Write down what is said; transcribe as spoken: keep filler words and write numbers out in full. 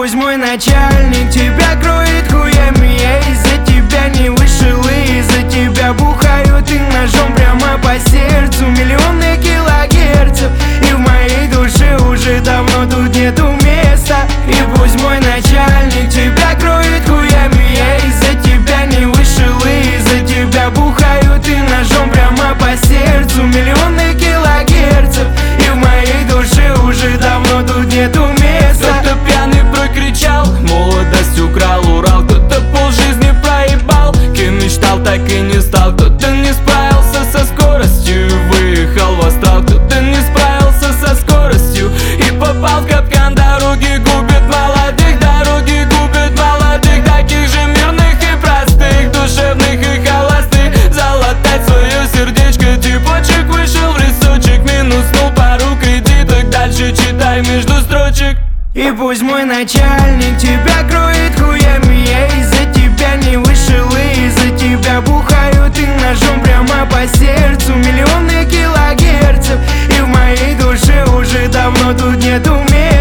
пусть мой начальник тебя кроет хуями. Я из-за тебя не вышел и из-за тебя бухаю. Ты ножом прямо по сердцу, миллионы килогерцев, и в моей душе уже давно тут нету места. И пусть мой начальник тебя кроет хуями. Я из-за тебя не вышел и из-за тебя бухаю. Ты ножом прямо по сердцу, миллионы килогерцев, и в моей душе уже давно тут нету места. Кто-то пьяный прокричал, молодость украл Урал. Кто-то полжизни проебал, кем мечтал, так и не стал. Кто-то не справился со скоростью и выехал в астрал. Кто-то не справился со скоростью и попал в капкан. Дороги губят молодых, дороги губят молодых, таких же мирных и простых, душевных и холостых. Залатать свое сердечко, типочек вышел в лесочек, минуснул пару кредиток, дальше читай между строчек. И пусть мой начальник тебя кроет хуями. Я из-за тебя не вышел и из-за тебя бухаю. Ты ножом прямо по сердцу, миллионы килогерцев, и в моей душе уже давно тут нету места.